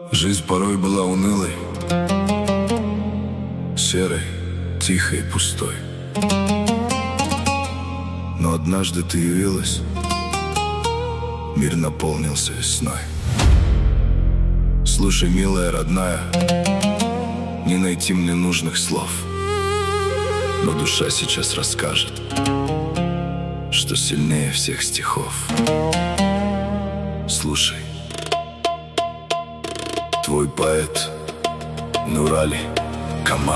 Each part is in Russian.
Жизнь порой была унылой, серой, тихой и пустой. Но однажды ты явилась, мир наполнился весной. Слушай, милая, родная, не найти мне нужных слов, но душа сейчас расскажет, что сильнее всех стихов. Слушай, твой поэт Нурали Камаль.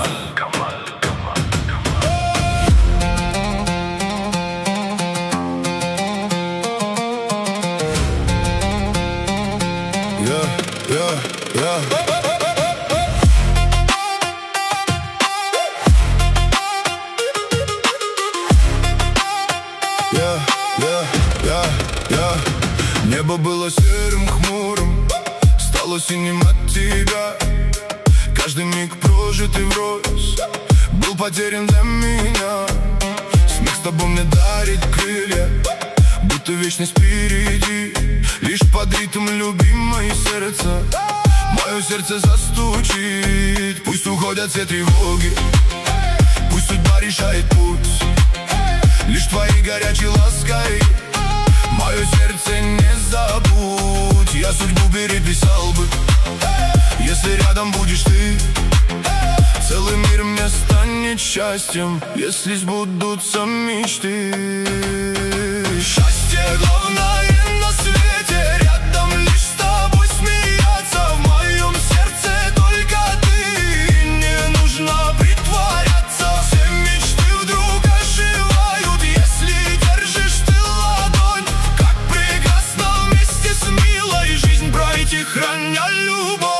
Небо было серым, хмурым, стало синим от тебя. Каждый миг прожитый врозь был потерян для меня. Смех с тобой мне дарит крылья, будто вечность впереди. Лишь под ритм любимое сердце мое сердце застучит. Пусть уходят все тревоги, пусть судьба решает путь. Лишь твои горячие лаской мое сердце не забудь. Я судьбу переписал бы, если рядом будешь ты. Целый мир мне станет счастьем, если сбудутся мечты. Счастье главное на свете, рядом лишь с тобой смеяться. В моем сердце только ты, не нужно притворяться. Все мечты вдруг оживают, если держишь ты ладонь. Как прекрасно вместе с милой жизнь пройти, храня любовь.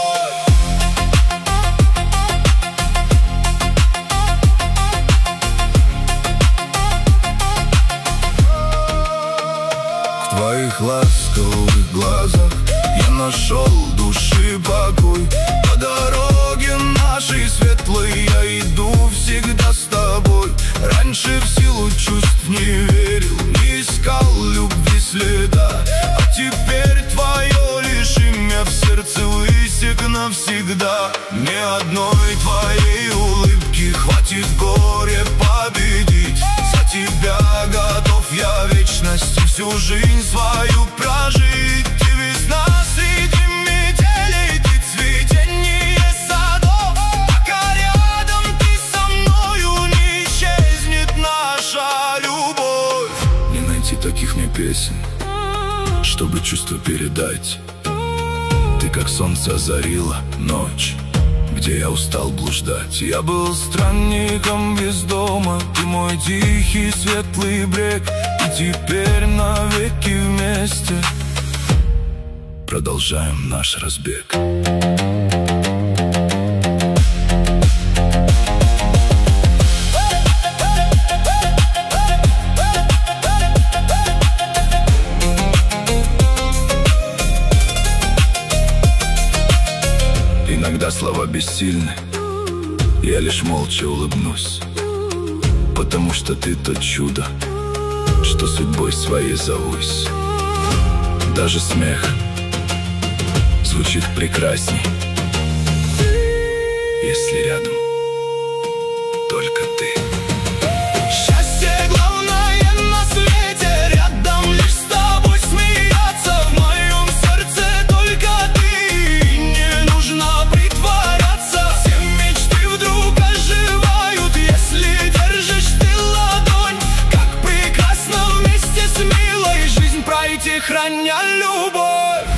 В твоих ласковых глазах я нашел души покой. По дороге нашей светлой я иду всегда с тобой. Раньше в силу чувств не верил, не искал любви следа. А теперь твое лишь имя в сердце высек навсегда. Ни одной твоей улыбки хватит горе победить. За тебя готов я вечность, всю жизнь свою прожить. Ты весна среди метелей, ты цветение садов. Пока рядом ты со мною, не исчезнет наша любовь. Не найти таких мне песен, чтобы чувства передать. Ты как солнце озарила ночь, где я устал блуждать. Я был странником без дома, ты мой тихий светлый брег. И теперь навеки вместе продолжаем наш разбег. Иногда слова бессильны, я лишь молча улыбнусь, потому что ты то чудо, что судьбой своей зовусь. Даже смех звучит прекрасней, если рядом только ты. Счастье главное на свете, рядом лишь с тобой смеяться. В моем сердце только ты, не нужно притворяться. Все мечты вдруг оживают, если держишь ты ладонь. Как прекрасно вместе с милой жизнь пройти, храня любовь.